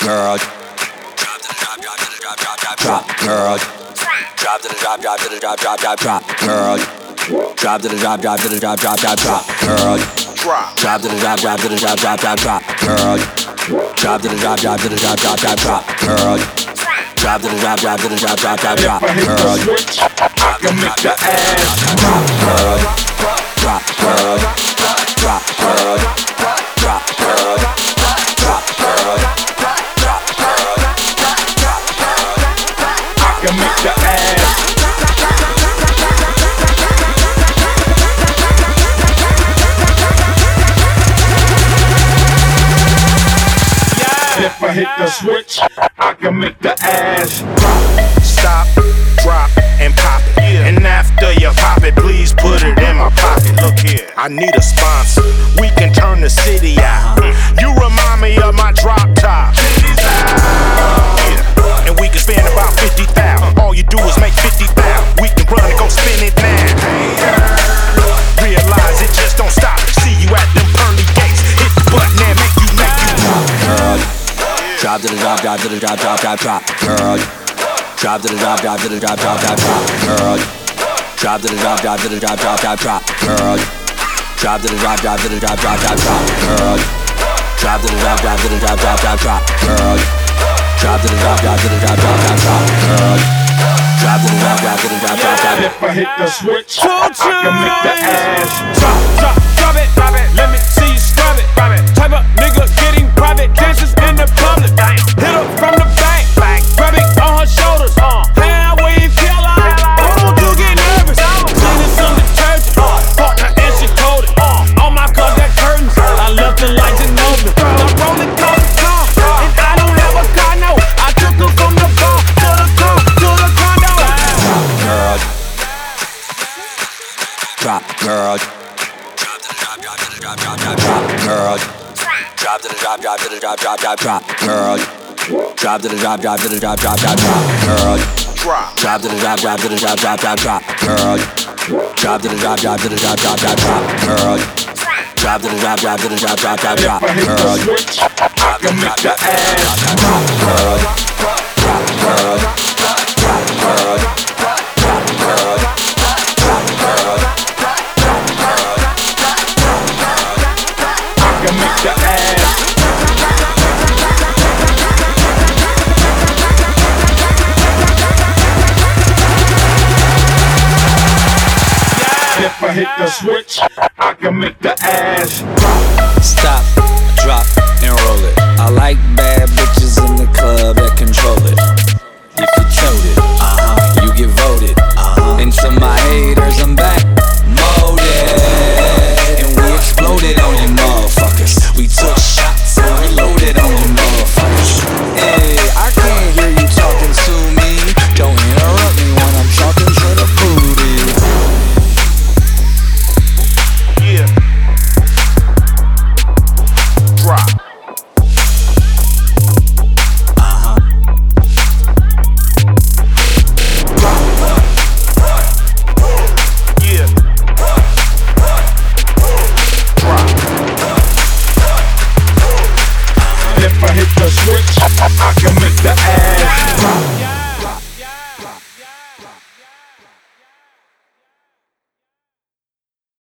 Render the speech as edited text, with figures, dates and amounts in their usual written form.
girl. Drop, girl. Drop to the drop, drop to the drop, drop, drop, drop, girl. Drop to the drop, drop to the drop, drop, drop, drop, girl. Drop to the drop, drop to the drop, drop, drop, drop, girl. Drop to the drop, drop to the drop, drop, drop, drop, girl. Drop to the drop, drop to the drop, drop, drop, drop, girl. I can make your ass drop, girl. Drop, girl. Drop, girl. Drop, girl. Drop, girl. Drop, girl. Drop, girl. I can make your ass. If I hit the switch, I can make the ass drop. Stop, drop, and pop it. And after you pop it, please put it in my pocket. Look here, I need a sponsor. We can turn the city out. You remind me of my drop top. Yeah. And we can spend about 50,000. All you do is make 50,000. We can run and go spin it now. Realize it just don't stop. See you at them pearly gates. Hit the button and make you drop, girl. Drop to the drop, drop to the drop, drop, drop, drop, girl. Drop to the drop, drop to the drop, drop, drop, drop, girl. Drop to the drop, drop to the drop, drop, drop, drop, girl. Drop to the drop, drop to the drop, drop, drop, drop, girl. Drop to the drop, drop to the drop, drop, drop, drop, girl. Drop to the drop, drop to the drop, drop, drop, drop, girl. Drop to the drop, drop to the drop, drop, drop. If I hit the switch, I can make the ass drop, drop, drop it, drop it. Let me see you scrub it, drop it. Type of nigga getting private dances in the public. Hit her from the back, grab it on her shoulders. Hand where you feel like, oh, you get nervous. Cleaning some detergent, partner and she coated. On my car, that curtains, I left the lights in open. I'm rolling coffee car, and I don't have a car, no. I took her from the bar to the condo. Girl. Drop, girl. Drop, girl. Drop to the drop, drop to the drop, drop, drop, drop, girl. Drop to the drop, drop to the drop, drop, drop, drop, girl. Drop to the drop, drop to the drop, drop, drop, drop, girl. Drop to the drop, drop to the drop, drop, drop, drop, girl. Drop to the drop, drop to the drop, drop, drop, drop, girl. I can make your ass drop, girl. Drop, girl. Drop, girl. Drop, girl. Drop, girl. I can make your ass. If I hit the switch, I can make the ass drop. Stop.